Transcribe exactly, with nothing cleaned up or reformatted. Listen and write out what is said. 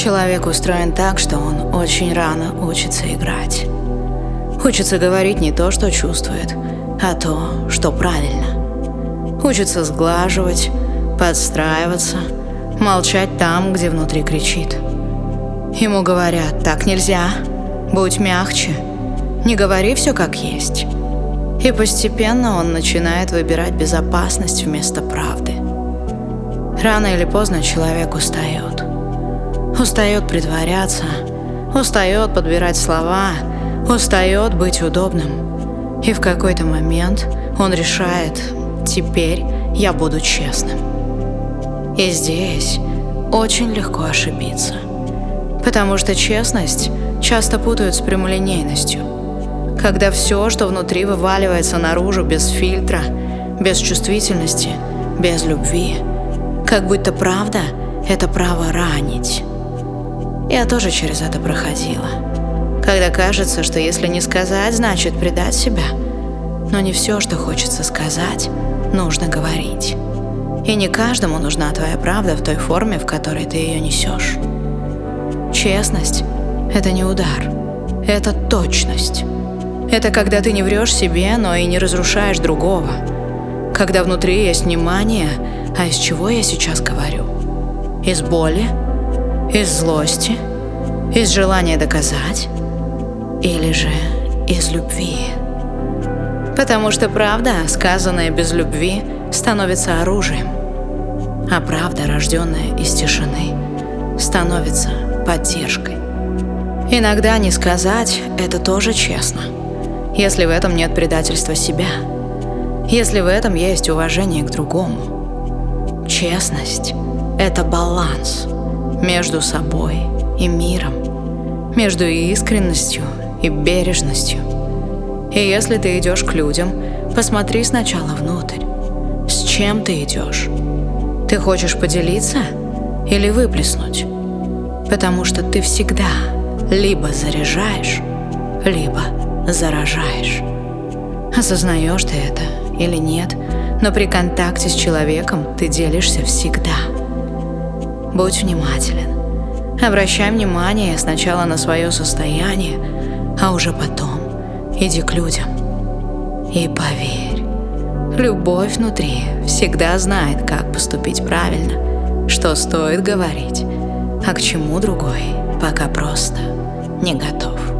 Человек устроен так, что он очень рано учится играть. Учится говорить не то, что чувствует, а то, что правильно. Учится сглаживать, подстраиваться, молчать там, где внутри кричит. Ему говорят: так нельзя, будь мягче, не говори все как есть. И постепенно он начинает выбирать безопасность вместо правды. Рано или поздно человек устает. Устает притворяться, устает подбирать слова, устает быть удобным. И в какой-то момент он решает: теперь я буду честным. И здесь очень легко ошибиться, потому что честность часто путают с прямолинейностью, когда все, что внутри, вываливается наружу без фильтра, без чувствительности, без любви, как будто правда — это право ранить. Я тоже через это проходила, когда кажется, что если не сказать, значит предать себя. Но не все, что хочется сказать, нужно говорить. И не каждому нужна твоя правда в той форме, в которой ты ее несешь. Честность — это не удар, это точность. Это когда ты не врешь себе, но и не разрушаешь другого. Когда внутри есть внимание, а из чего я сейчас говорю? Из боли? Из злости? Из желания доказать? Или же из любви? Потому что правда, сказанная без любви, становится оружием, а правда, рожденная из тишины, становится поддержкой. Иногда не сказать — это тоже честно, если в этом нет предательства себя, если в этом есть уважение к другому. Честность — это баланс между собой и миром, между искренностью и бережностью. И если ты идешь к людям, посмотри сначала внутрь. С чем ты идешь? Ты хочешь поделиться или выплеснуть? Потому что ты всегда либо заряжаешь, либо заражаешь. Осознаешь ты это или нет, но при контакте с человеком ты делишься всегда. Будь внимателен. Обращай внимание сначала на свое состояние, а уже потом иди к людям. И поверь, любовь внутри всегда знает, как поступить правильно, что стоит говорить, а к чему другой пока просто не готов.